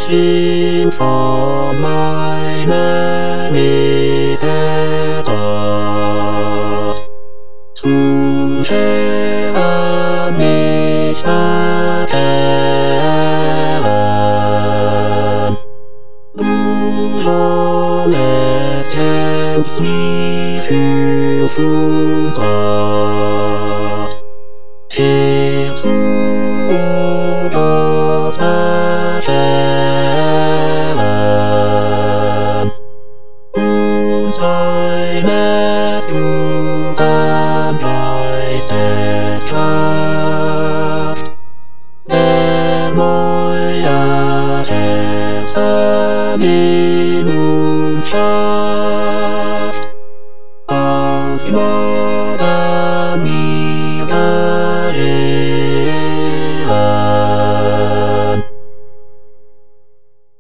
wishing for my many settled to share mich erkennen. Du sollest selbst nie für Gott. Ich suche Gott erkennen. Und seines Jugendgeistes Kraft, der neue Herzen in